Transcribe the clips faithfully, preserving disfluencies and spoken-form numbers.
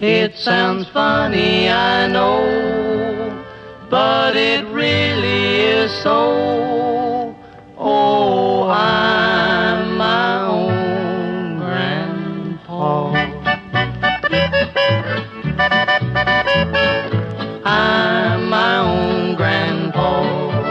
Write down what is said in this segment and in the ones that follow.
It sounds funny, I know, but it really is so. Oh, I'm my own grandpa. I'm my own grandpa.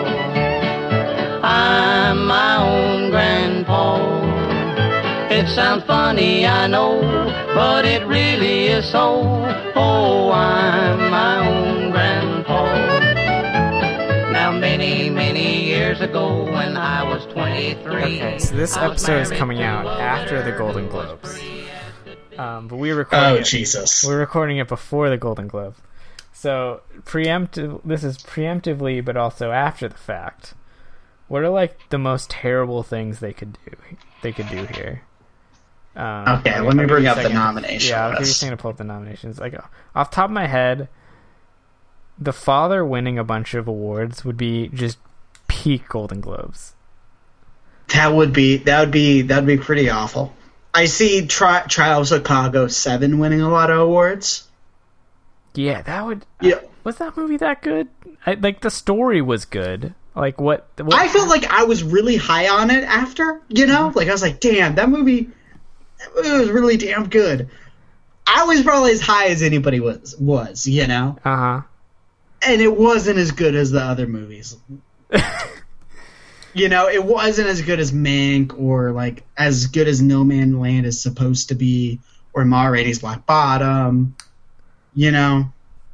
I'm my own grandpa. It sounds funny, I know, but it really is so. Oh, I'm my own grandpa. Now, many, many years ago, when I was twenty-three. Okay, so this episode is coming out after the Golden Globes. Um, but we were recording Oh, it, Jesus. We're recording it before the Golden Globes. So, preemptive. This is preemptively, but also after the fact. What are, like, the most terrible things they could do? They could do here. Um, okay, I'll, let me I'll bring give up you a the second. nomination Yeah, I'll give you a list. second to pull up the nominations. Like, off the top of my head, The Father winning a bunch of awards would be just peak Golden Globes. That would be that would be that would be pretty awful. I see Tri- Trial of Chicago seven winning a lot of awards. Yeah, that would. Yeah. Was that movie that good? I, like, the story was good. Like, what, what? I felt like I was really high on it after, you know? Like, I was like, damn, that movie, that movie was really damn good. I was probably as high as anybody was, was you know? Uh huh. And it wasn't as good as the other movies. You know, it wasn't as good as Mank or, like, as good as No Man Land is supposed to be, or Ma Rainey's Black Bottom, you know?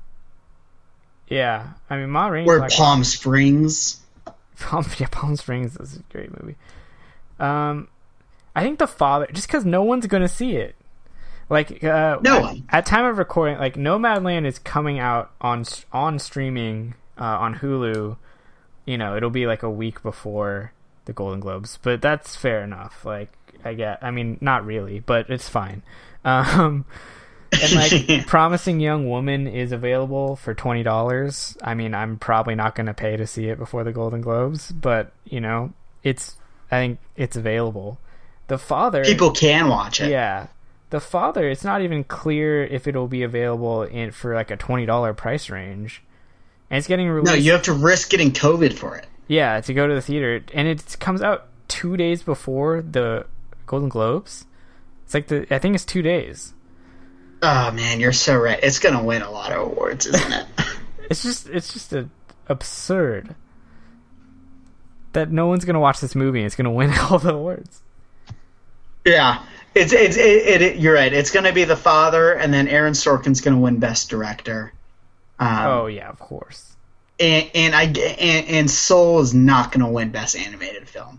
Yeah, I mean, Ma Rainey's Or Black Palm Springs. Palm, yeah, Palm Springs is a great movie. Um, I think The Father, just because no one's going to see it. Like, uh, No at, one. At time of recording, like, Nomadland is coming out on on streaming uh, on Hulu. You know, it'll be like a week before the Golden Globes, but that's fair enough. Like, I get, I mean, not really, but it's fine. Um, and like, Promising Young Woman is available for twenty dollars. I mean, I'm probably not going to pay to see it before the Golden Globes, but you know, it's, I think it's available. The Father, People can watch it. yeah. The Father, it's not even clear if it'll be available in for like a twenty dollars price range. And it's getting released. No, you have to risk getting COVID for it. Yeah, to go to the theater. And it comes out two days before the Golden Globes. It's like the, I think it's two days. Oh man, you're so right. It's gonna win a lot of awards, isn't it? It's just, it's just a, absurd that no one's gonna watch this movie and it's gonna win all the awards. Yeah, it's it's it, it, it. You're right. It's gonna be The Father, and then Aaron Sorkin's gonna win Best Director. Um, Oh yeah, of course. and and I and, and Soul is not gonna win Best Animated Film.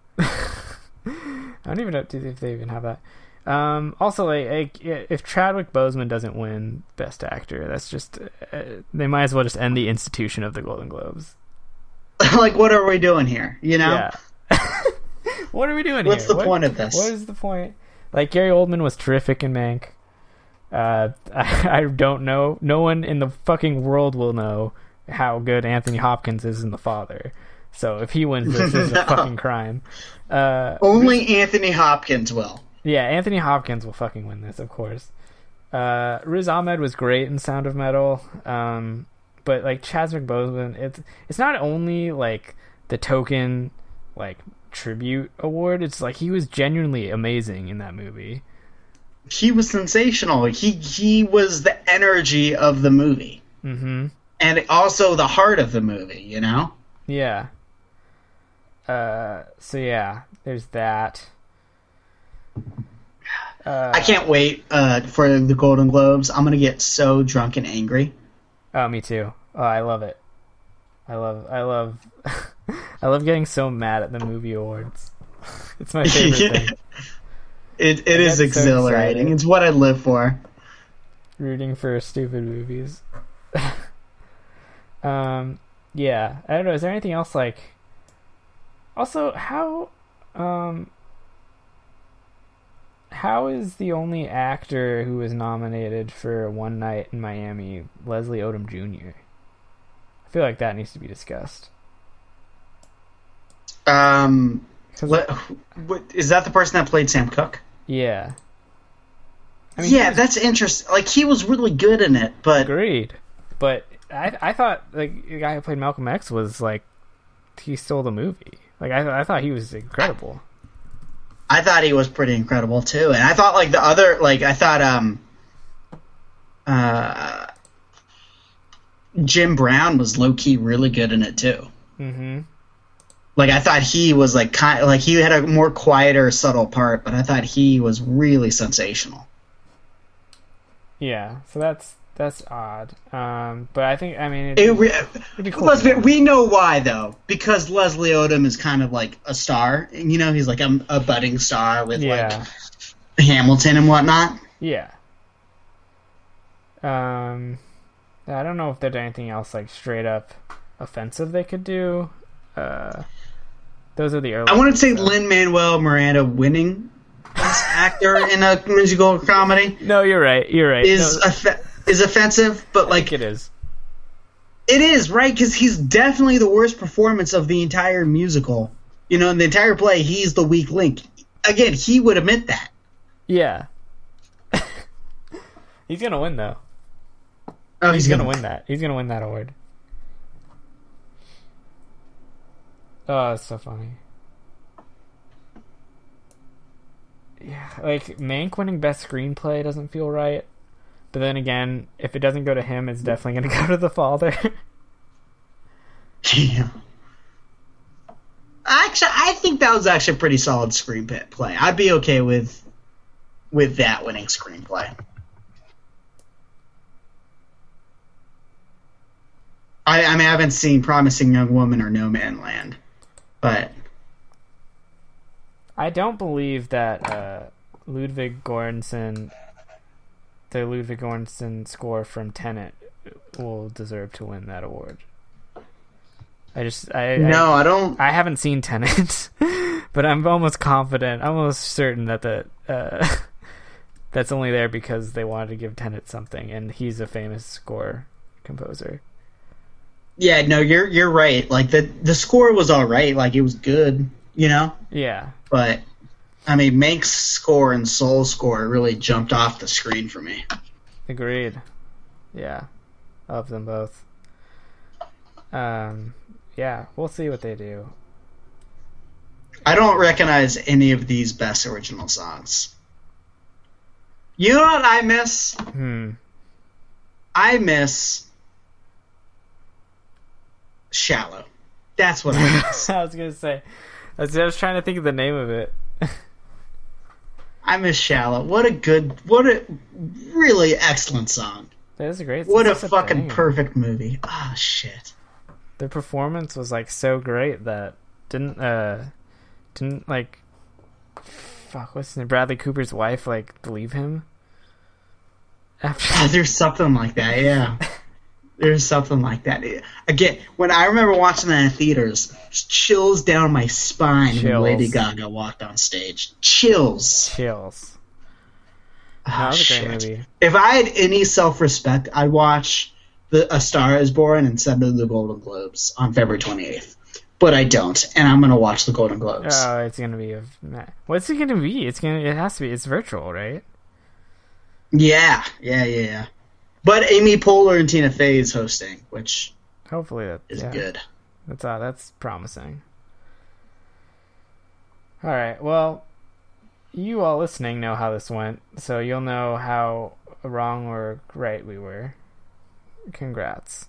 I don't even know if they even have that. Um, also, like, like, if Chadwick Boseman doesn't win Best Actor, that's just uh, they might as well just end the institution of the Golden Globes. Like, what are we doing here? You know? Yeah. What are we doing What's here? the What- point of this? What is the point? Like, Gary Oldman was terrific in Mank. Uh, I, I don't know. No one in the fucking world will know how good Anthony Hopkins is in The Father. So if he wins this, this is No. a fucking crime. Uh, Only Anthony Hopkins will. yeah, Anthony Hopkins will fucking win this, of course. Uh, Riz Ahmed was great in Sound of Metal. Um, but like Chadwick Boseman, it's it's not only like the token like tribute award. It's like he was genuinely amazing in that movie. He was sensational. He he was the energy of the movie, Mm-hmm. and also the heart of the movie. You know. Yeah. Uh. So yeah, there's that. Uh, I can't wait uh, for the Golden Globes. I'm gonna get so drunk and angry. Oh, me too. Oh, I love it. I love. I love. I love getting so mad at the movie awards. It's my favorite thing. It it I is get so exhilarating. excited. It's what I live for. Rooting for stupid movies. um. Yeah. I don't know. Is there anything else like? Also, how, um. How is the only actor who was nominated for One Night in Miami Leslie Odom Junior? I feel like that needs to be discussed. Um, 'Cause- what, what is that? The person that played Sam Cooke? Yeah. I mean, yeah, was, that's interesting. Like, he was really good in it, but agreed. But I I thought like the guy who played Malcolm X was like he stole the movie. Like I I thought he was incredible. I thought he was pretty incredible too, and I thought like the other like I thought um uh Jim Brown was low key really good in it too. Mm-hmm. Like I thought he was like kind like he had a more quieter, subtle part, but I thought he was really sensational. Yeah, so that's that's odd. Um, but I think I mean It, it'd, re- it'd be cool. let's be, we know why though, because Leslie Odom is kind of like a star, and you know he's like a, a budding star with Yeah. like Hamilton and whatnot. Yeah. Um, I don't know if there's anything else like straight up offensive they could do. Uh, those are the early. I want to say so. Lin-Manuel Miranda winning Best Actor in a musical comedy No, you're right. You're right. is No, off- is offensive, but I like think it is. it is right because he's definitely the worst performance of the entire musical. You know, in the entire play, he's the weak link. Again, he would admit that. Yeah. He's gonna win though. Oh, He's, gonna, win that. He's gonna win that award. Oh, it's so funny. Yeah, like Mank winning best screenplay doesn't feel right. But then again, if it doesn't go to him, it's definitely gonna go to the father. Yeah. Actually, I think that was actually a pretty solid screenplay. I'd be okay with with that winning screenplay. I, I mean, I haven't seen Promising Young Woman or No Man Land, but I don't believe that uh, Ludwig Göransson, the Ludwig Göransson score from Tenet, will deserve to win that award. I just, I no, I, I don't. I haven't seen Tenet, but I'm almost confident, I'm almost certain that the uh, that's only there because they wanted to give Tenet something, and he's a famous score composer. Yeah, no, you're you're right. Like the the score was all right. Like it was good, you know. Yeah, But I mean, Mank's score and Soul's score really jumped off the screen for me. agreed. Yeah, of them both. Um, yeah, we'll see what they do. I don't recognize any of these best original songs. You know what I miss? Hmm. I miss Shallow. That's what I miss. I was gonna say. I was, I was trying to think of the name of it. I miss Shallow. What a good, what a really excellent song. That is a great. What a that's fucking thing. perfect movie. Ah, shit. Their performance was like so great that didn't uh didn't like fuck what's his name, Bradley Cooper's wife like leave him after. Ah, there's something like that, yeah. There's something like that. Again, when I remember watching that in theaters, just chills down my spine when Chills. Lady Gaga walked on stage. Chills. Chills. Oh, That was a shit. great movie. If I had any self-respect, I'd watch the A Star Is Born instead of the Golden Globes on February twenty-eighth. But I don't, and I'm gonna watch the Golden Globes. Oh, it's gonna be a. What's it gonna be? It's gonna. It has to be. It's virtual, right? Yeah, yeah, yeah, yeah. But Amy Poehler and Tina Fey is hosting, which Hopefully that is yeah. good. That's uh, that's promising. All right. Well, you all listening know how this went, so you'll know how wrong or right we were. Congrats.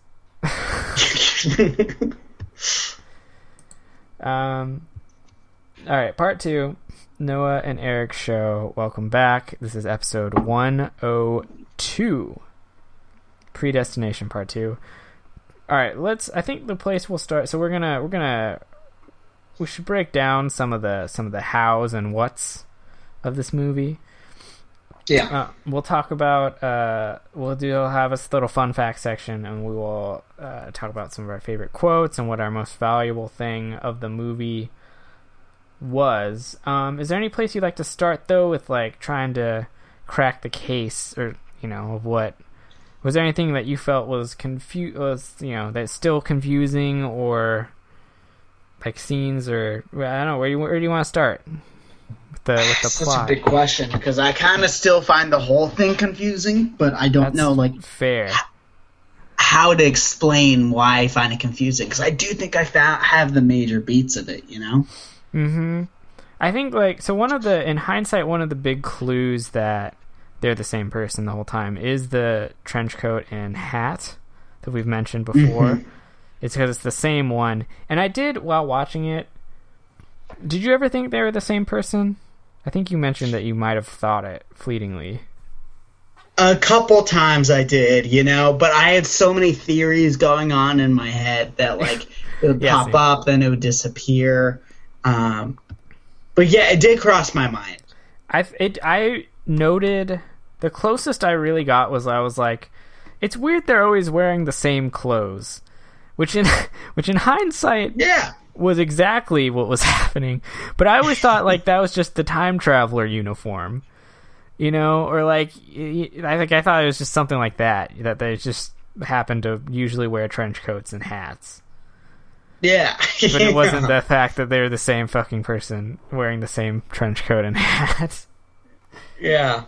um. All right. Part two. Noah and Eric's show. Welcome back. This is episode one oh two. Predestination part two. All right, let's. I think the place we'll start. So we're gonna we're gonna we should break down some of the some of the hows and whats of this movie. Yeah. Uh, we'll talk about. Uh, we'll do have a little fun fact section, and we will uh, talk about some of our favorite quotes and what our most valuable thing of the movie was. Um, is there any place you'd like to start though, with like trying to crack the case, or you know, of what? Was there anything that you felt was confu- was you know that's still confusing, or like scenes, or I don't know where you where do you want to start? with the with the That's plot. a big question because I kind of still find the whole thing confusing, but I don't That's know like fair. how to explain why I find it confusing because I do think I found, have the major beats of it, you know. Mm-hmm. I think like so. One of the in hindsight, one of the big clues that they're the same person the whole time is the trench coat and hat that we've mentioned before. Mm-hmm. It's because it's the same one. And I did, while watching it, did you ever think they were the same person? I think you mentioned that you might have thought it fleetingly. A couple times I did, you know, but I had so many theories going on in my head that, like, it would yeah, pop same. up, then it would disappear. Um, but yeah, it did cross my mind. I it I noted the closest I really got was I was like, it's weird they're always wearing the same clothes, which in which in hindsight, yeah, was exactly what was happening. But I always thought like that was just the time traveler uniform. You know, or like, I think I thought it was just something like that, that they just happened to usually wear trench coats and hats. Yeah. But it wasn't the fact that they were the same fucking person wearing the same trench coat and hat. Yeah.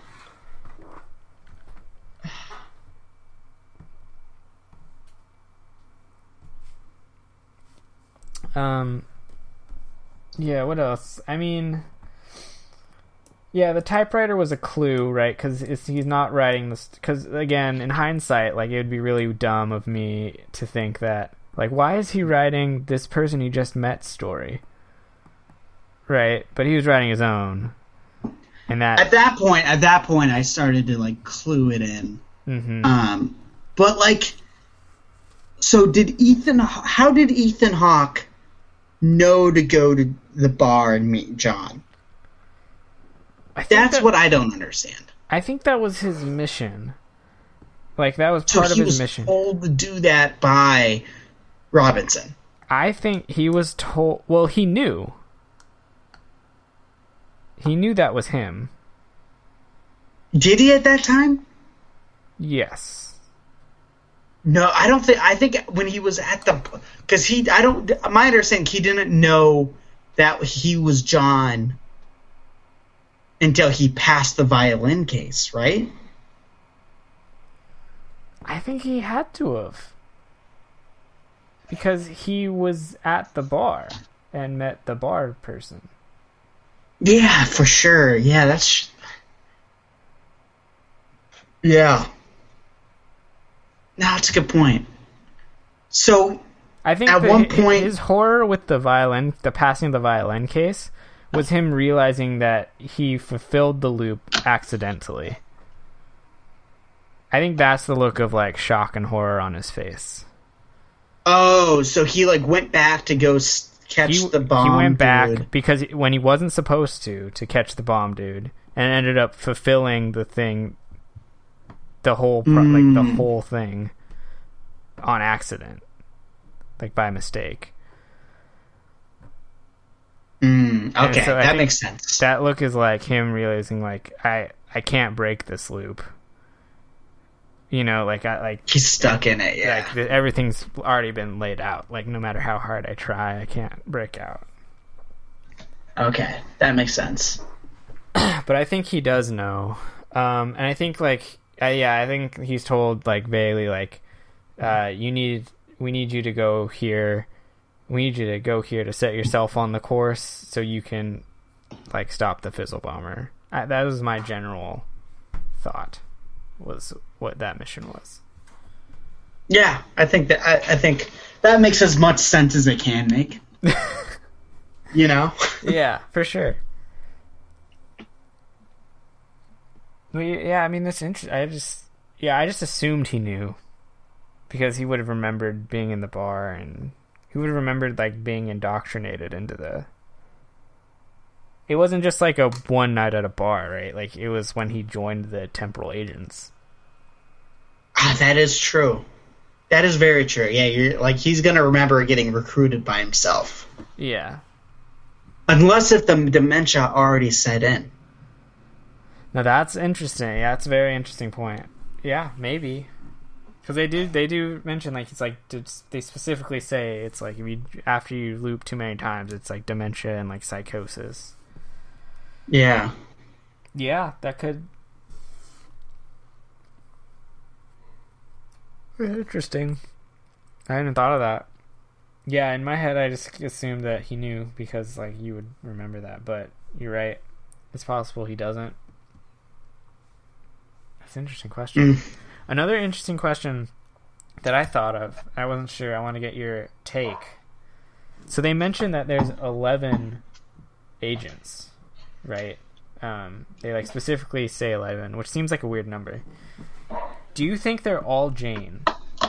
Um, yeah, what else? I mean... Yeah, the typewriter was a clue, right? Because he's not writing this. Because again, in hindsight, like it would be really dumb of me to think that, like, why is he writing this person he just met story? Right, but he was writing his own, and that at that point, at that point, I started to like clue it in. Mm-hmm. Um, but like, so did Ethan? How did Ethan Hawke know to go to the bar and meet John? That's that, what I don't understand. I think that was his mission. Like, that was so part of his was mission. Told to do that by Robinson. I think he was told... Well, he knew. He knew that was him. Did he at that time? Yes. No, I don't think... I think when he was at the... Because he... I don't... My understanding, he didn't know that he was John... until he passed the violin case, right? I think he had to have. Because he was at the bar and met the bar person. Yeah, for sure. Yeah, that's... Yeah. No, that's a good point. So, I think at the, one point... his horror with the violin, the passing of the violin case... was him realizing that he fulfilled the loop accidentally. I think that's the look of, like, shock and horror on his face. Oh, so he, like, went back to go catch he, the bomb He went dude. back because when he wasn't supposed to, to catch the bomb dude, and ended up fulfilling the thing, the whole, pro- mm. like, the whole thing on accident. Like, by mistake. Mm, okay, so that makes sense. That look is like him realizing, like, I, I can't break this loop. You know, like I like he's stuck in it. Yeah, like the, everything's already been laid out. Like no matter how hard I try, I can't break out. Okay, that makes sense. But I think he does know, um, and I think like uh, yeah, I think he's told like Bailey like, uh, you need we need you to go here. We need you to go here to set yourself on the course so you can, like, stop the Fizzle Bomber. I, that was my general thought, was what that mission was. Yeah, I think that I, I think that makes as much sense as it can make. You know? Yeah, for sure. Well, yeah, I mean, that's interesting. I just, yeah, I just assumed he knew because he would have remembered being in the bar and. He would have remembered, like, being indoctrinated into the... It wasn't just, like, a one night at a bar, right? Like, it was when he joined the Temporal Agents. Ah, that is true. That is very true. Yeah, you're like, he's going to remember getting recruited by himself. Yeah. Unless if the dementia already set in. Now, that's interesting. Yeah, that's a very interesting point. Yeah, maybe. Because they do, they do mention like it's like they specifically say it's like if you after you loop too many times, it's like dementia and like psychosis. Yeah. Yeah, that could. Interesting. I hadn't thought of that. Yeah, in my head, I just assumed that he knew because, like, you would remember that. But you're right. It's possible he doesn't. That's an interesting question. Mm. Another interesting question that I thought of, I wasn't sure, I want to get your take. So they mentioned that there's eleven agents, right? Um, they like specifically say eleven, which seems like a weird number. Do you think they're all Jane?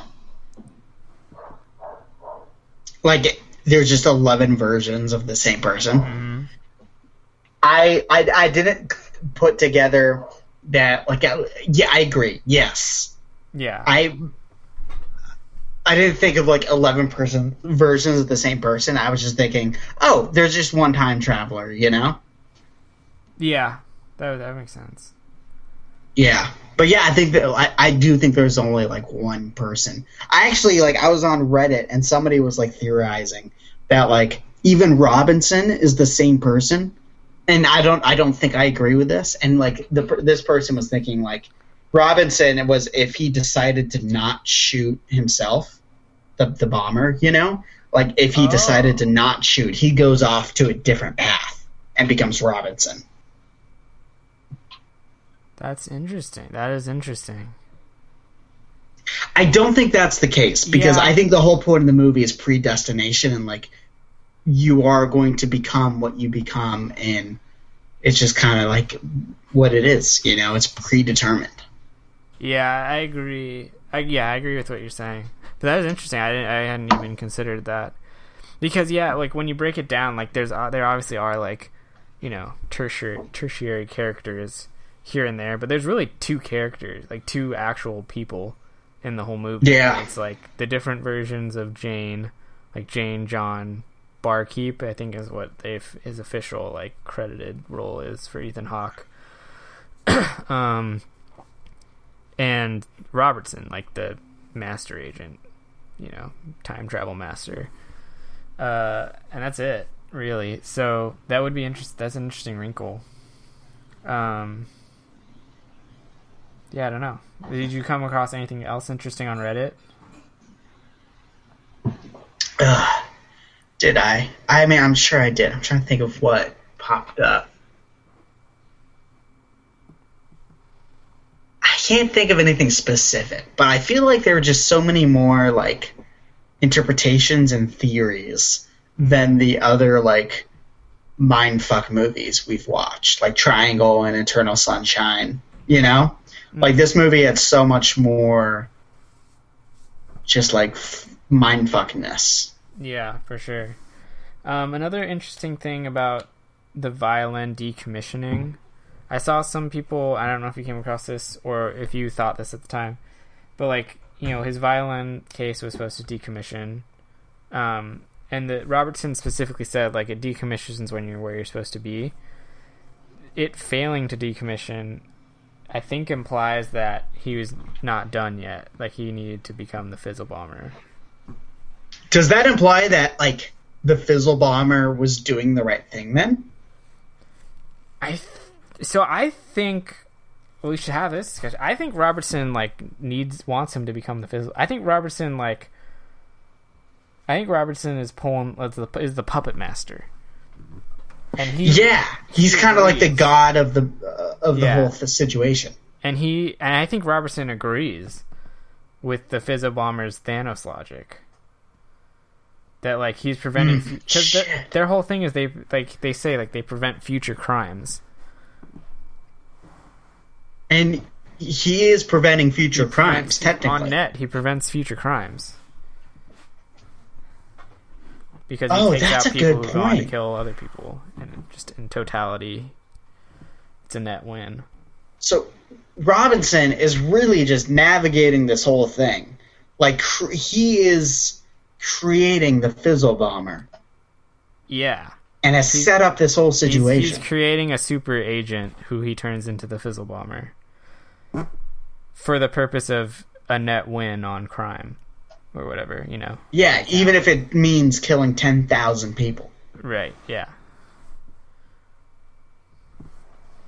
Like there's just eleven versions of the same person? Mm-hmm. I, I I didn't put together that, like, yeah, I agree. Yes. Yeah. I I didn't think of like eleven person versions of the same person. I was just thinking, oh, there's just one time traveler, you know? Yeah, that that makes sense. Yeah, but yeah, I think that I, I do think there's only like one person. I actually like I was on Reddit and somebody was like theorizing that like even Robinson is the same person, and I don't I don't think I agree with this. And like the this person was thinking like Robinson was if he decided to not shoot himself, the the bomber, you know, like if he oh. decided to not shoot, he goes off to a different path and becomes Robinson. That's interesting. That is interesting. I don't think that's the case because yeah. I think the whole point of the movie is predestination and like you are going to become what you become, and it's just kind of like what it is, you know, it's predetermined. Yeah, I agree. I, yeah, I agree with what you're saying. But that is interesting. I didn't, I hadn't even considered that because yeah, like when you break it down, like there's uh, there obviously are like, you know, tertiary tertiary characters here and there, but there's really two characters, like two actual people in the whole movie. Yeah. It's like the different versions of Jane, like Jane, John, Barkeep, I think is what they've his official like credited role is for Ethan Hawke. um, and Robertson, like the master agent, you know, time travel master. Uh, and that's it, really. So that would be interesting. That's an interesting wrinkle. Um. Yeah, I don't know. Did you come across anything else interesting on Reddit? Uh, did I? I mean, I'm sure I did. I'm trying to think of what popped up. I can't think of anything specific, but I feel like there are just so many more, like, interpretations and theories than the other, like, mindfuck movies we've watched, like Triangle and Eternal Sunshine, you know? Like, this movie had so much more just, like, f- mindfuckness. Yeah, for sure. Um, another interesting thing about the violin decommissioning, I saw some people, I don't know if you came across this or if you thought this at the time, but, like, you know, his violin case was supposed to decommission, um, and the Robertson specifically said, like, it decommissions when you're where you're supposed to be. It failing to decommission, I think, implies that he was not done yet. Like, he needed to become the Fizzle Bomber. Does that imply that, like, the Fizzle Bomber was doing the right thing then? I th- so I think well, we should have this discussion. I think Robertson, like, needs wants him to become the Fizzle. I think Robertson, like, I think Robertson is pulling is the, is the puppet master. And he, yeah, he's he kind of like the god of the uh, of the yeah. whole th- situation. And he and I think Robertson agrees with the Fizzle Bomber's Thanos logic. That like he's preventing because mm, their, their whole thing is they like they say like they prevent future crimes. And he is preventing future he crimes technically. On net, he prevents future crimes. Because he oh, takes that's out a people good who go on to point. kill other people, and just in totality, it's a net win. So Robinson is really just navigating this whole thing, like cr- he is creating the Fizzle Bomber. Yeah, and has he's, set up this whole situation. He's, he's creating a super agent who he turns into the Fizzle Bomber for the purpose of a net win on crime. Or whatever, you know. Yeah, even if it means killing ten thousand people. Right, yeah.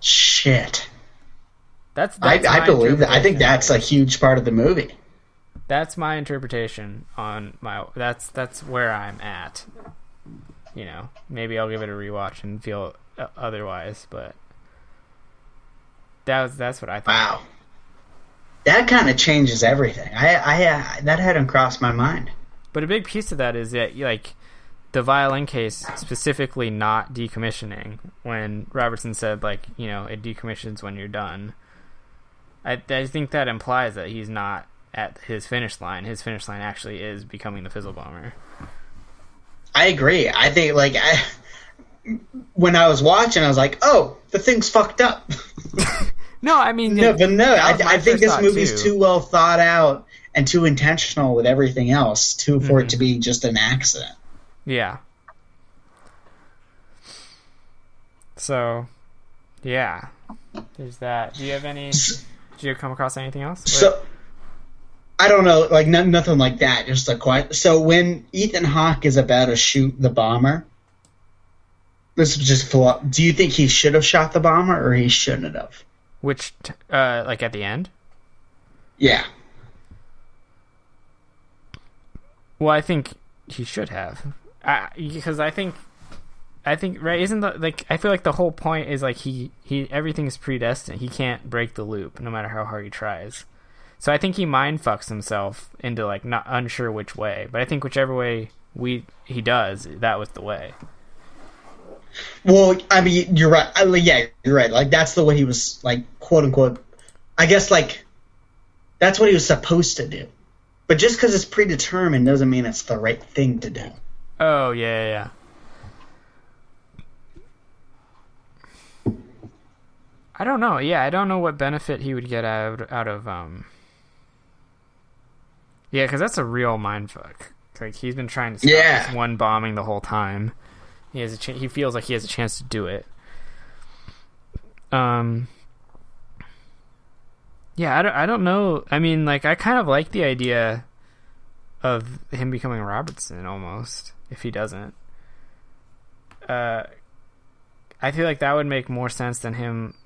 Shit. That's, that's I, I believe that. I think that's a it. huge part of the movie. That's my interpretation on my. That's that's where I'm at. You know, maybe I'll give it a rewatch and feel otherwise, but that was that's what I thought. Wow, that kind of changes everything. I, I, uh, that hadn't crossed my mind. But a big piece of that is that, like, the violin case specifically not decommissioning. When Robertson said, like, you know, it decommissions when you're done. I I think that implies that he's not at his finish line. His finish line actually is becoming the Fizzle Bomber. I agree. I think, like, I, when I was watching, I was like, oh, the thing's fucked up. No, I mean... No, but no, I, I think this movie's too. too well thought out and too intentional with everything else to, for mm-hmm. it to be just an accident. Yeah. So, yeah. There's that. Do you have any... Did you come across anything else? So... Wait. I don't know, like no, nothing like that. Just a quiet. So when Ethan Hawke is about to shoot the bomber, this is just. Do you think he should have shot the bomber, or he shouldn't have? Which, uh, like at the end? Yeah. Well, I think he should have, I, because I think, I think right isn't the like I feel like the whole point is like he he everything's predestined. He can't break the loop no matter how hard he tries. So I think he mind fucks himself into like not unsure which way, but I think whichever way we he does, that was the way. Well, I mean, you're right. I, yeah, you're right. Like that's the way he was, like, quote unquote. I guess like that's what he was supposed to do. But just because it's predetermined doesn't mean it's the right thing to do. Oh yeah, yeah. yeah. I don't know. Yeah, I don't know what benefit he would get out out of um. Yeah, because that's a real mindfuck. Like, he's been trying to stop yeah. this one bombing the whole time. He has a ch- he feels like he has a chance to do it. Um. Yeah, I don't, I don't know. I mean, like, I kind of like the idea of him becoming Robertson, almost, if he doesn't. Uh, I feel like that would make more sense than him...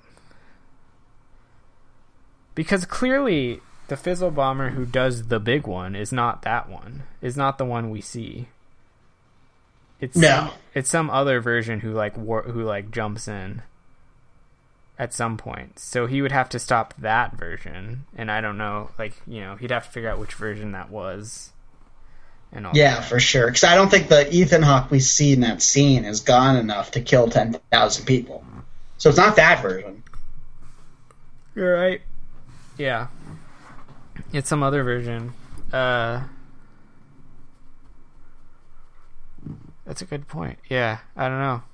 Because clearly... The Fizzle Bomber who does the big one is not that one. Is not the one we see. It's no. Some, it's some other version who like war, who like jumps in at some point. So he would have to stop that version, and I don't know. Like you know, he'd have to figure out which version that was. And all yeah, that. for sure. Because I don't think the Ethan Hawke we see in that scene is gone enough to kill ten thousand people. So it's not that version. You're right. Yeah. It's some other version. Uh, that's a good point. Yeah, I don't know.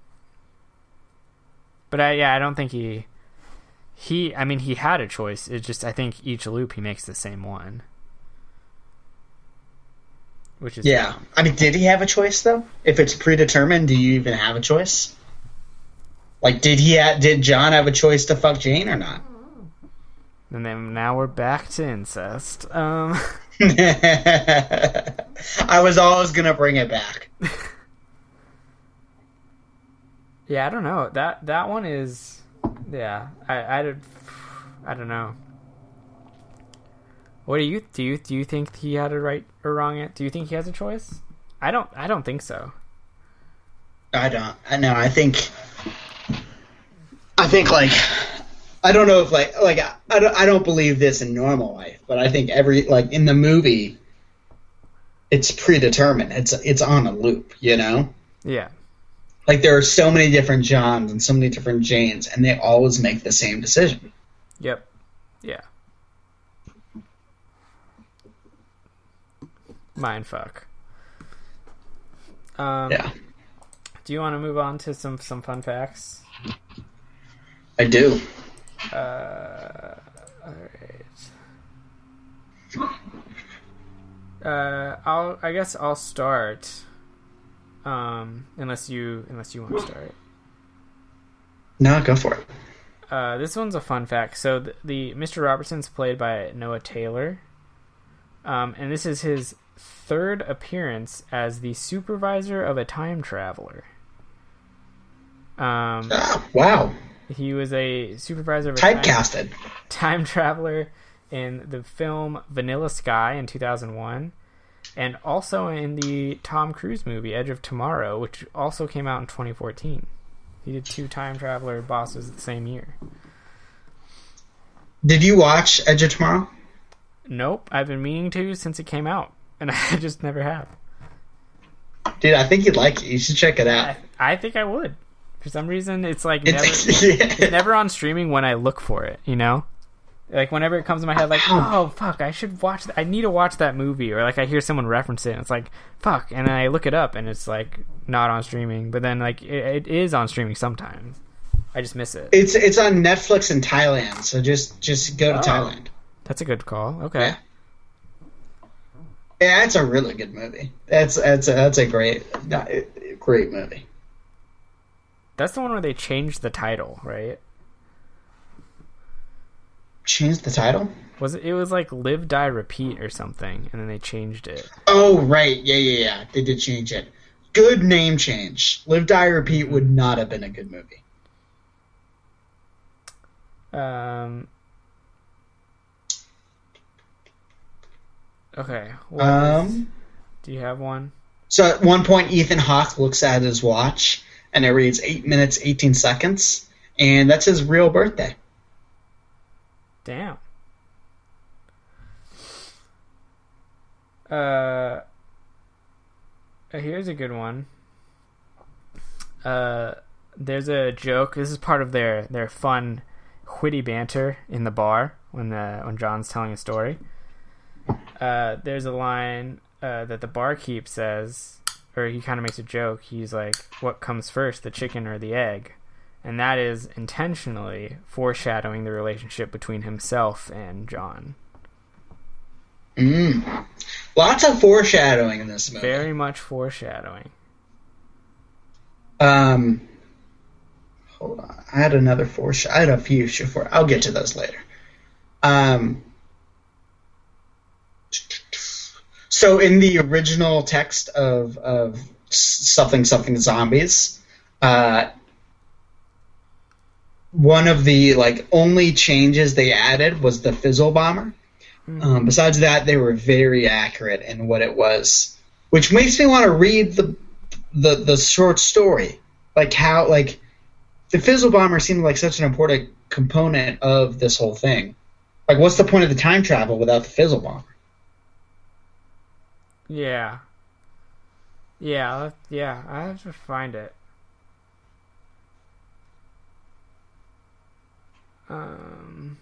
But I, yeah, I don't think he... He, I mean, he had a choice. It's just, I think each loop he makes the same one. Which is... Yeah. Good. I mean, did he have a choice, though? If it's predetermined, do you even have a choice? Like, did he ha- did John have a choice to fuck Jane or not? And then now we're back to incest. Um, I was always gonna bring it back. Yeah, I don't know. That that one is, yeah. I I, I don't know. What do you do? You do you think he had a right or wrong? It? Do you think he has a choice? I don't. I don't think so. I don't. I know. I think. I think like. I don't know if like like I don't I don't believe this in normal life, but I think every like in the movie, it's predetermined. It's it's on a loop, you know. Yeah. Like there are so many different Johns and so many different Janes, and they always make the same decision. Yep. Yeah. Mindfuck. Um, yeah. Do you want to move on to some some fun facts? I do. Uh, all right. Uh, I'll. I guess I'll start. Um, unless you, unless you want to start. No, go for it. Uh, this one's a fun fact. So the, the Mister Robertson's played by Noah Taylor. Um, and this is his third appearance as the supervisor of a time traveler. Um. Ah, wow. He was a supervisor of a time, Typecasted. time traveler in the film Vanilla Sky in two thousand one, and also in the Tom Cruise movie Edge of Tomorrow, which also came out in twenty fourteen. He did two time traveler bosses the same year. Did you watch Edge of Tomorrow? Nope, I've been meaning to since it came out, and I just never have. Dude, I think you'd like it. You should check it out. I, I think I would. For some reason, it's like never, It's, yeah. it's never on streaming when I look for it, you know? Like, whenever it comes in my head, like, oh, fuck, I should watch that. I need to watch that movie. Or, like, I hear someone reference it, and it's like, fuck. And then I look it up, and it's, like, not on streaming. But then, like, it, it is on streaming sometimes. I just miss it. It's it's on Netflix in Thailand, so just, just go to Oh. Thailand. That's a good call. Okay. Yeah. Yeah, it's a really good movie. That's that's a, that's a great great movie. That's the one where they changed the title, right? Change the title? Was it? It was like Live, Die, Repeat or something, and then they changed it. Oh, right. Yeah, yeah, yeah. They did change it. Good name change. Live, Die, Repeat would not have been a good movie. Um. Okay. What is- Um. do you have one? So at one point, Ethan Hawke looks at his watch, and it reads eight minutes, eighteen seconds, and that's his real birthday. Damn. Uh, here's a good one. Uh, there's a joke. This is part of their, their fun, witty banter in the bar when the when John's telling a story. Uh, there's a line uh, that the barkeep says, or he kind of makes a joke. He's like, "What comes first, the chicken or the egg?" And that is intentionally foreshadowing the relationship between himself and John. Mm. Lots of foreshadowing in this movie. Very much foreshadowing. Um, hold on. I had another foreshadow. I had a few. For I'll get to those later. Um. So in the original text of of something something zombies, uh, one of the like only changes they added was the fizzle bomber. Mm. Um, besides that, they were very accurate in what it was, which makes me want to read the the the short story, like how like the fizzle bomber seemed like such an important component of this whole thing. Like, what's the point of the time travel without the fizzle bomber? Yeah. Yeah, yeah, I have to find it. Um...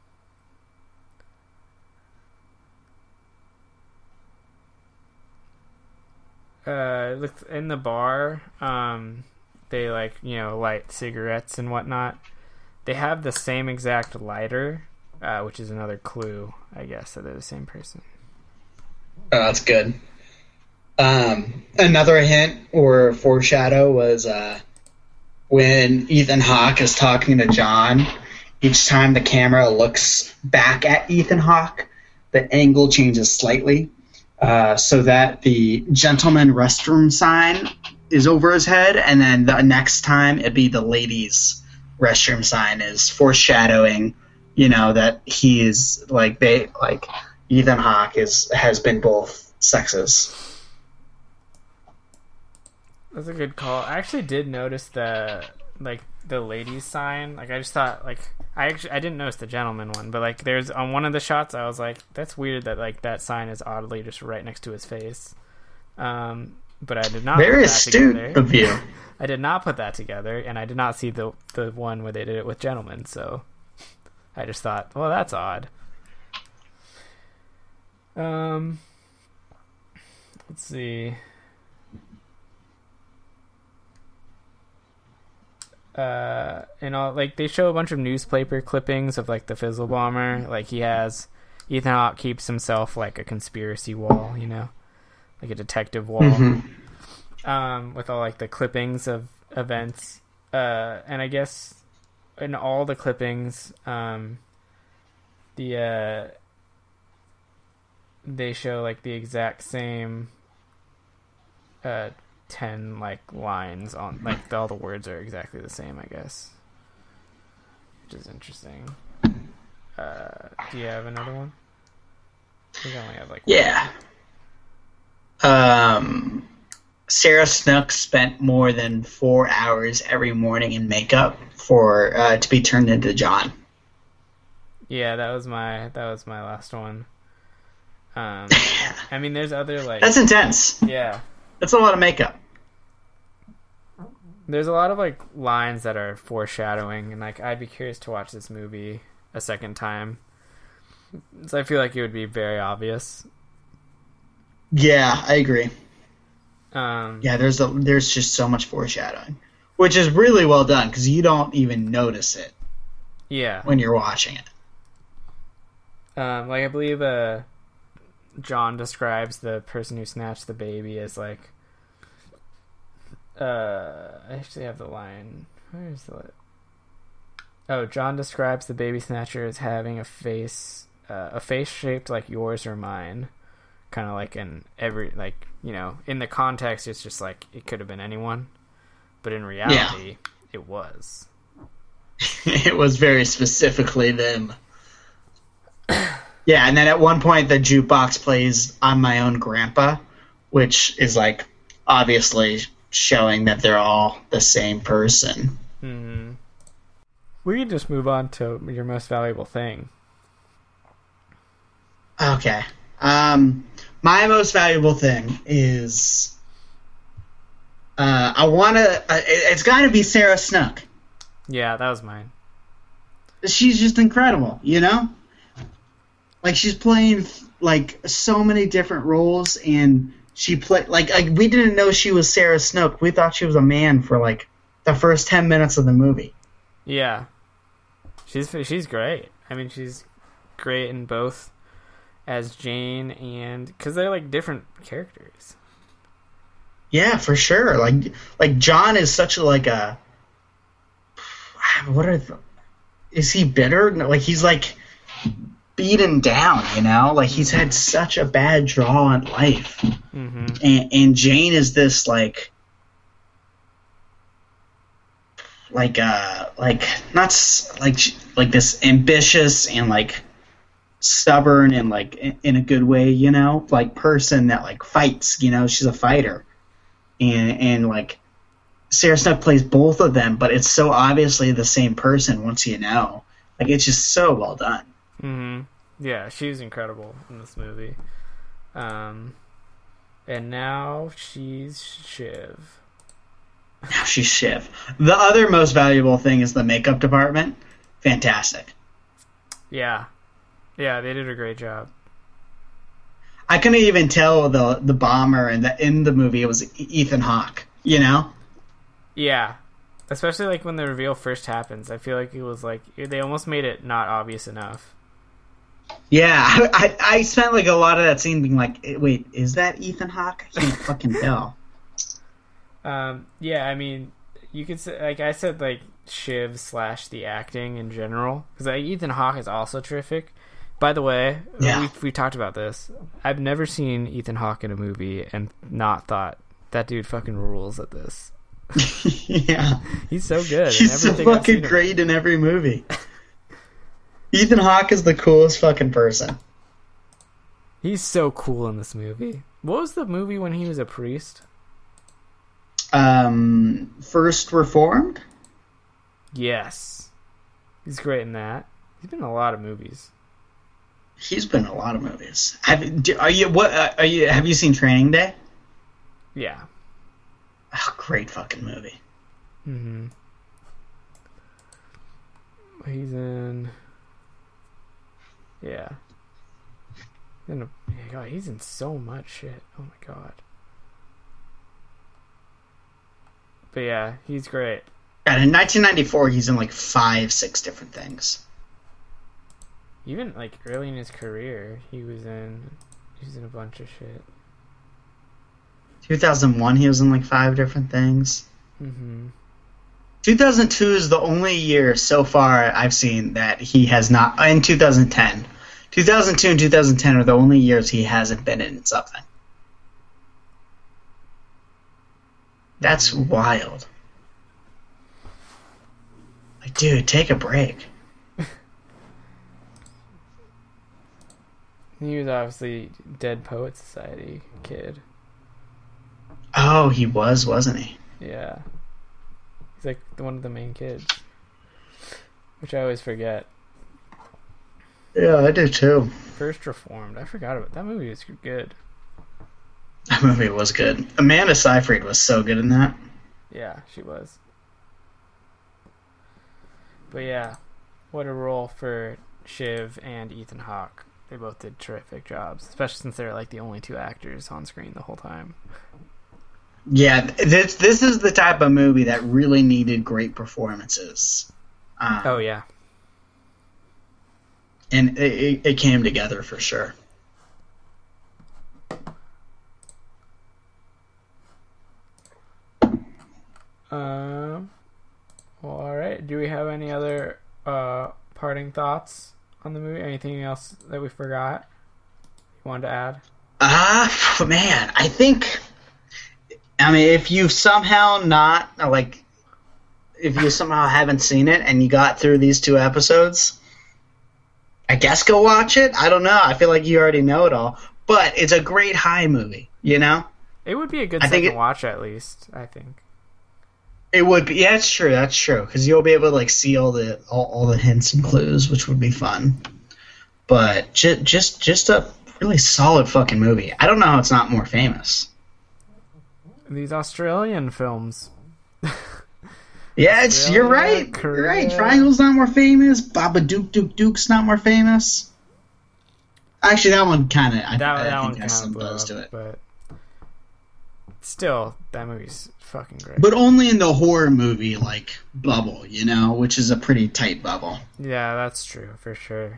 Uh, look in the bar. Um, they like you know light cigarettes and whatnot. They have the same exact lighter, uh, which is another clue, I guess, that they're the same person. Oh, that's good. Um, another hint or foreshadow was uh, when Ethan Hawke is talking to John. Each time the camera looks back at Ethan Hawke, the angle changes slightly. Uh, so that the gentleman restroom sign is over his head, and then the next time it'd be the ladies restroom sign is foreshadowing, you know, that he is like they like Ethan Hawke is has been both sexes. That's a good call. I actually did notice the like the ladies sign. Like I just thought like I actually I didn't notice the gentleman one, but like there's on one of the shots I was like, that's weird that like that sign is oddly just right next to his face. Um, but I did not. Very put that astute together. of you. I did not put that together, and I did not see the the one where they did it with gentlemen. So I just thought, well, that's odd. Um, let's see. Uh, and all like they show a bunch of newspaper clippings of like the Fizzle Bomber. Like he has Ethan Hawke keeps himself like a conspiracy wall, you know, like a detective wall, Mm-hmm. um, with all like the clippings of events. Uh, and I guess in all the clippings, um, the uh, they show like the exact same uh ten like lines on like all the words are exactly the same, I guess. which is interesting. Uh, do you have another one? I think I only have like Yeah. Um, Sarah Snook spent more than four hours every morning in makeup for uh, to be turned into John. Yeah, that was my that was my last one. Um, I mean, there's other like That's intense. yeah, That's a lot of makeup. there's a lot of like lines that are foreshadowing, and like I'd be curious to watch this movie a second time. So I feel like it would be very obvious. Yeah, I agree. Um, Yeah, there's a, there's just so much foreshadowing, which is really well done because you don't even notice it yeah. when you're watching it. Um, like I believe uh, John describes the person who snatched the baby as like. Uh, I actually have the line. Where is the? Oh, John describes the baby snatcher as having a face, uh, a face shaped like yours or mine, kind of like in every like you know in the context it's just like it could have been anyone, but in reality Yeah. it was. It was very specifically them. Yeah, and then at one point the jukebox plays "I'm My Own Grandpa," which is like obviously showing that they're all the same person. Mm-hmm. We can just move on to your most valuable thing. Okay. Um, my most valuable thing is uh, I want to. Uh, it, it's got to be Sarah Snook. Yeah, that was mine. She's just incredible, you know? Like, she's playing, like, so many different roles, and she played, like, like, we didn't know she was Sarah Snook. We thought she was a man for, like, the first ten minutes of the movie. Yeah. She's she's great. I mean, she's great in both as Jane and... Because they're, like, different characters. Yeah, for sure. Like, like John is such a, like, a... What are the... Is he bitter? No, like, he's, like... beaten down, you know, like he's had such a bad draw in life. Mm-hmm. and, and Jane is this like like uh like not s- like like this ambitious and like stubborn and like in, in a good way, you know, like person that like fights, you know, she's a fighter. And and like Sarah Snook plays both of them, but it's so obviously the same person once you know. Like, it's just so well done. Mm-hmm. Yeah, she's incredible in this movie. Um, and now she's Shiv. Now she's Shiv. The other most valuable thing is the makeup department. Fantastic. Yeah. Yeah, they did a great job. I couldn't even tell the the bomber in the in the movie it was Ethan Hawke, you know? Yeah. Especially like when the reveal first happens. I feel like it was like they almost made it not obvious enough. Yeah, I, I spent like a lot of that scene being like, wait, is that Ethan Hawke? I can't fucking tell. Um, yeah, I mean, you could say, like I said, like Shiv slash the acting in general, because like, Ethan Hawke is also terrific. By the way, Yeah. we we talked about this. I've never seen Ethan Hawke in a movie and not thought that dude fucking rules at this. Yeah. He's so good. in He's so everything I've fucking seen him great in every movie. Ethan Hawke is the coolest fucking person. He's so cool in this movie. What was the movie when he was a priest? Um, First Reformed? Yes. He's great in that. He's been in a lot of movies. He's been in a lot of movies. Have do, are you what uh, are you have you seen Training Day? Yeah. Oh, great fucking movie. Mm-hmm. He's in... Yeah. In a, yeah, God, he's in so much shit. Oh my god. But yeah, he's great. And in nineteen ninety-four, he's in like five, six different things. Even like early in his career, he was in he was in a bunch of shit. two thousand one, he was in like five different things. Mm-hmm. two thousand two is the only year so far I've seen that he has not. In two thousand ten, two thousand two and two thousand ten are the only years he hasn't been in something. That's wild. Like, dude, take a break. He was obviously Dead Poet Society kid. Oh, he was, wasn't he? Yeah. He's like one of the main kids. Which I always forget. Yeah, I do too. First Reformed. I forgot about that movie. Was good. That movie was good. Amanda Seyfried was so good in that. Yeah, she was. But yeah, what a role for Shiv and Ethan Hawke. They both did terrific jobs, especially since they're like the only two actors on screen the whole time. Yeah, this this is the type of movie that really needed great performances. Um, oh yeah, and it, it, it came together for sure. Um. Well, all right. Do we have any other uh, parting thoughts on the movie? Anything else that we forgot? You wanted to add? Ah, uh, man, I think. I mean, if you somehow not like, if you somehow haven't seen it and you got through these two episodes, I guess go watch it. I don't know. I feel like you already know it all, but it's a great high movie. You know, it would be a good I second it, watch at least. I think. It would be. Yeah, that's true. That's true. Because you'll be able to like see all the all, all the hints and clues, which would be fun. But just just just a really solid fucking movie. I don't know how it's not more famous. These Australian films. Yeah, it's Australia, you're right. Korea. You're right. Triangle's not more famous. Baba Duke Duke Duke's not more famous. Actually, that one kind of. I, That, I that think one has some blew buzz up, to it. but still, that movie's fucking great. But only in the horror movie like bubble, you know, which is a pretty tight bubble. Yeah, that's true for sure.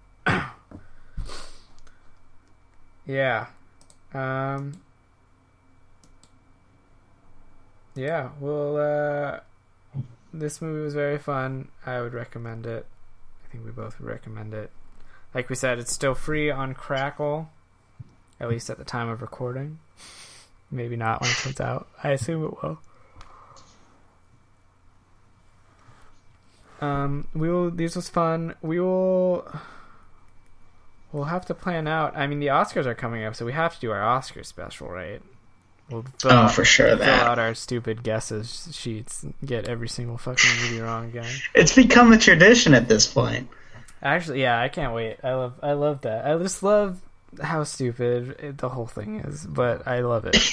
Yeah. Um. Yeah. Well, uh, this movie was very fun. I would recommend it. I think we both would recommend it. Like we said, it's still free on Crackle, at least at the time of recording. Maybe not when it comes out. I assume it will. Um, we will. This was fun. We will. We'll have to plan out. I mean, the Oscars are coming up, so we have to do our Oscar special, right? We'll fill Oh, out, for sure fill that. out our stupid guesses sheets, and get every single fucking movie wrong again. It's become a tradition at this point. Actually, yeah, I can't wait. I love, I love that. I just love how stupid it, the whole thing is, but I love it.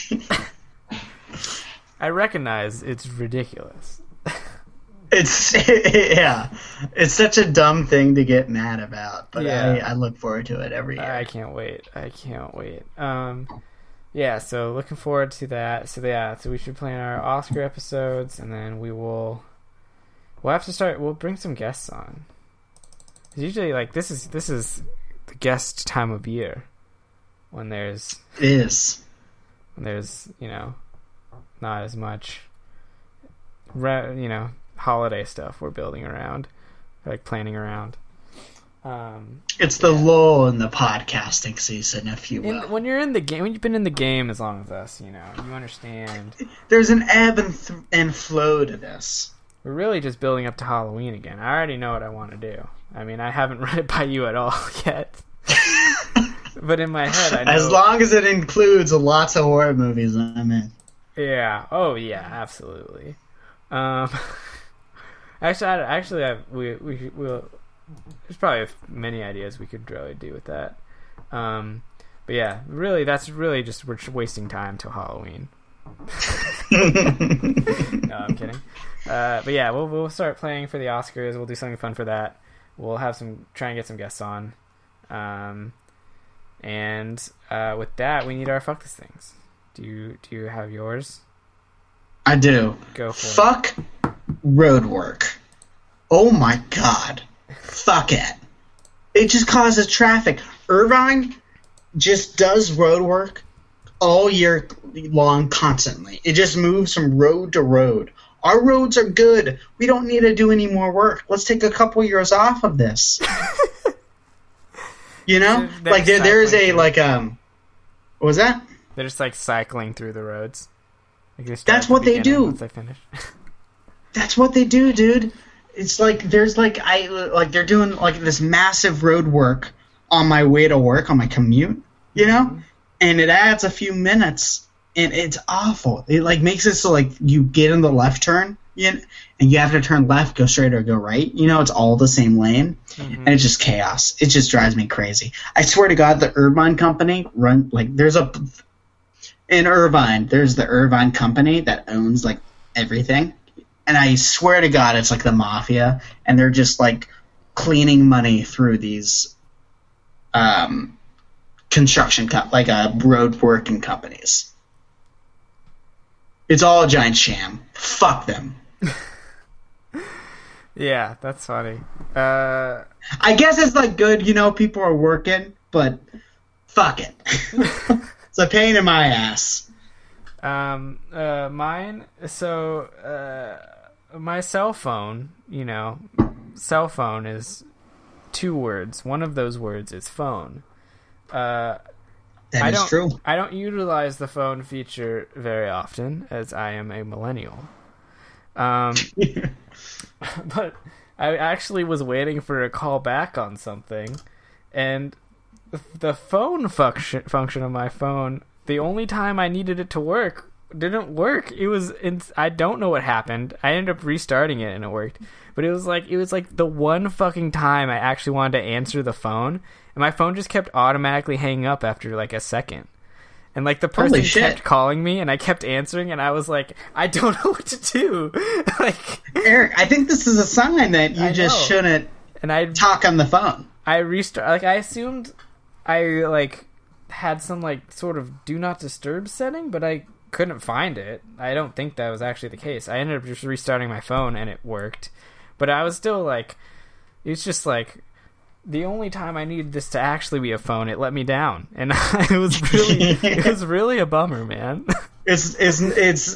I recognize it's ridiculous. It's yeah, it's such a dumb thing to get mad about, but Yeah. I, I look forward to it every year. I can't wait. I can't wait. Um, yeah, so looking forward to that. So yeah, so we should plan our Oscar episodes, and then we will. We'll have to start. We'll bring some guests on. 'Cause usually, like this is this is the guest time of year when there's It is. when there's you know not as much re- you know holiday stuff we're building around, like planning around. Um, It's the lull in the podcasting season, if you will. in, when you're in the game, when you've been in the game as long as us, you know, you understand. There's an ebb and, th- and flow to this. We're really just building up to Halloween again. I already know what I want to do. I mean, I haven't run it by you at all yet. But in my head, I know. As long as it includes lots of horror movies, I'm in. Yeah. Oh, yeah. Absolutely. Um, actually, I, actually, I, we we will. There's probably many ideas we could really do with that. Um, but yeah, really, that's really just we're just wasting time till Halloween. No, I'm kidding. Uh, but yeah, we'll we'll start playing for the Oscars. We'll do something fun for that. We'll have some try and get some guests on. Um, and uh, with that, we need our fuck this things. Do you do you have yours? I do. Go for Fuck road work. Oh my god. Fuck it. It just causes traffic. Irvine just does road work all year long constantly. It just moves from road to road. Our roads are good. We don't need to do any more work. Let's take a couple years off of this. You know? They're Like there there's a cycling like um what was that? They're just like cycling through the roads. Like they start That's at the what they beginning do. Once they finish. That's what they do, dude. It's like there's like I like they're doing like this massive road work on my way to work on my commute, you know, mm-hmm. and it adds a few minutes, and it's awful. It like makes it so like you get in the left turn, you know, and you have to turn left, go straight, or go right. You know, it's all the same lane, mm-hmm. and it's just chaos. It just drives me crazy. I swear to God, the Irvine company run like there's a in Irvine. There's the Irvine company that owns like everything, and I swear to God, it's like the mafia, and they're just like cleaning money through these um, construction co- like uh, road working companies. It's all a giant sham. Fuck them. Yeah, that's funny. Uh, I guess it's like good, you know, people are working, but fuck it. It's a pain in my ass. Um, uh, mine, so, uh, my cell phone, you know, cell phone is two words. One of those words is phone. Uh, that I is don't, true. I don't utilize the phone feature very often, as I am a millennial. Um, but I actually was waiting for a call back on something, and the phone function function of my phone, the only time I needed it to work, didn't work. It was in, I don't know what happened. I ended up restarting it and it worked. But it was like it was like the one fucking time I actually wanted to answer the phone, and my phone just kept automatically hanging up after like a second. And like the person kept calling me, and I kept answering, and I was like, I don't know what to do. Like, Eric, I think this is a sign that you I just know. shouldn't and I talk on the phone. I restart. Like I assumed I like had some like sort of do not disturb setting, but I couldn't find it. I don't think that was actually the case. I ended up just restarting my phone, and it worked. But I was still like, it's just like, the only time I needed this to actually be a phone, it let me down, and it was really, it was really a bummer, man. It's it's it's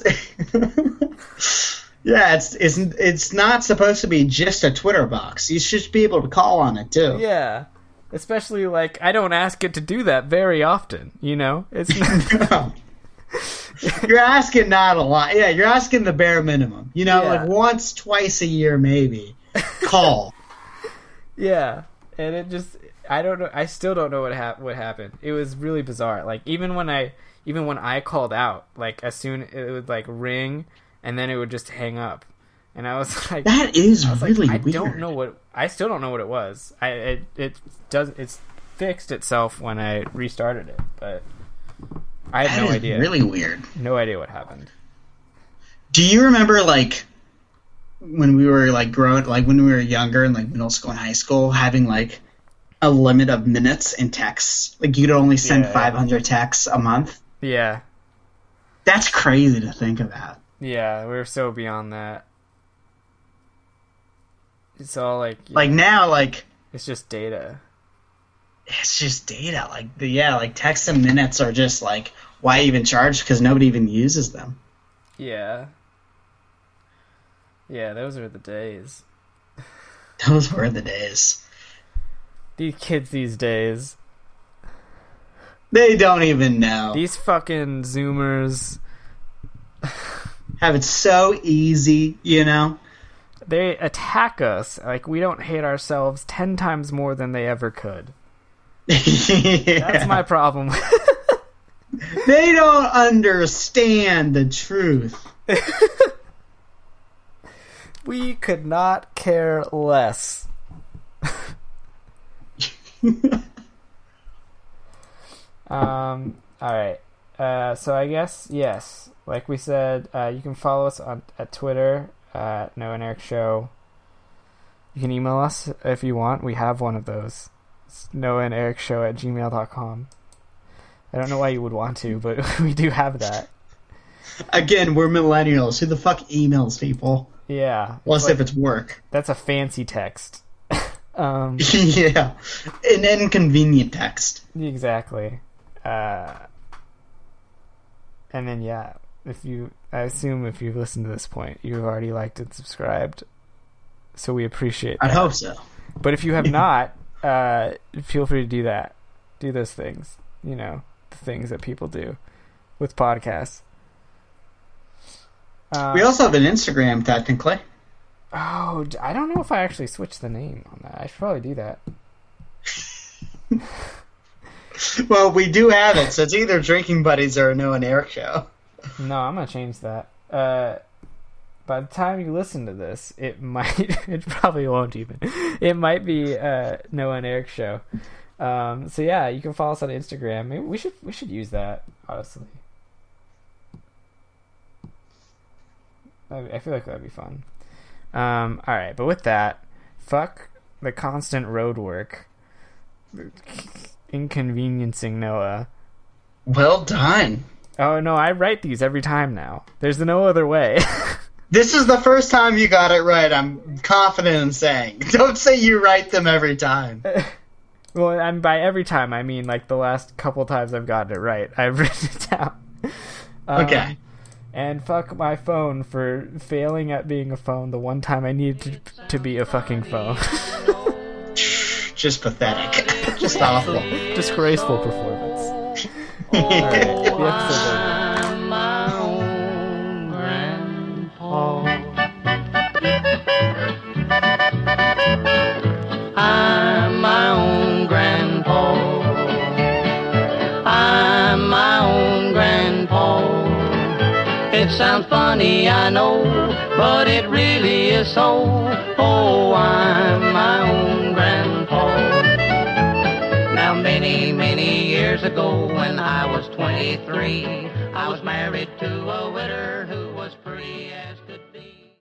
yeah, it's it's it's not supposed to be just a Twitter box. You should be able to call on it too. Yeah, especially like I don't ask it to do that very often. You know, it's not... no. You're asking not a lot. Yeah, you're asking the bare minimum. You know, yeah. like once, twice a year, maybe. Call. Yeah. And it just, I don't know, I still don't know what hap- what happened. It was really bizarre. Like, even when I, even when I called out, like, as soon, it would, like, ring, and then it would just hang up. And I was like... That is really like, I weird. I don't know what, I still don't know what it was. I, it, it does, it's fixed itself when I restarted it, but I have that no is idea. Really weird. No idea what happened. Do you remember, like... when we were like growing, like when we were younger in like middle school and high school, having like a limit of minutes in texts, like you could only send yeah, five hundred yeah. texts a month. Yeah, that's crazy to think about. Yeah, we're so beyond that. It's all like like know, now, like it's just data. It's just data, like the yeah, like texts and minutes are just like why even charge because nobody even uses them. Yeah. Yeah, those are the days. Those were the days. These kids these days. They don't even know. These fucking Zoomers. Have it so easy, you know? They attack us like we don't hate ourselves ten times more than they ever could. Yeah. That's my problem. They don't understand the truth. We could not care less. um. All right. Uh. So I guess yes. Like we said, uh, you can follow us on at Twitter at Noah and Eric Show. You can email us if you want. We have one of those. It's Noah and Eric Show at gmail dot com. I don't know why you would want to, but we do have that. Again, we're millennials. Who the fuck emails people? Yeah. Unless like, if it's work. That's a fancy text. um, yeah. An inconvenient text. Exactly. Uh, and then, yeah, if you, I assume if you've listened to this point, you've already liked and subscribed. So we appreciate that. I hope so. But if you have not, uh, feel free to do that. Do those things. You know, the things that people do with podcasts. Uh, we also have an Instagram, technically. Oh, I don't know if I actually switched the name on that. I should probably do that. Well, we do have it, so it's either Drinking Buddies or a Noah and Eric show. No, I'm gonna change that. Uh, by the time you listen to this, it might, it probably won't even. It might be uh, Noah and Eric show. Um, so yeah, you can follow us on Instagram. Maybe we should we should use that, honestly. I, I feel like that'd be fun. Um, all right, but with that, fuck the constant road work, inconveniencing Noah. Well done. Oh no, I write these every time now. There's no other way. This is the first time you got it right, I'm confident in saying. Don't say you write them every time. Well, and by every time, I mean like the last couple times I've gotten it right. I've written it down. Um, Okay. And fuck my phone for failing at being a phone the one time I needed to, to be a fucking phone. Just pathetic. Just awful. Disgraceful performance. Alright, the episode's over. I'm my own grandpa. I'm my own grandpa. I'm my own grandpa. It sounds funny, I know, but it really is so. Oh, I'm my own grandpa. Now, many, many years ago, when I was twenty-three, I was married to a widow who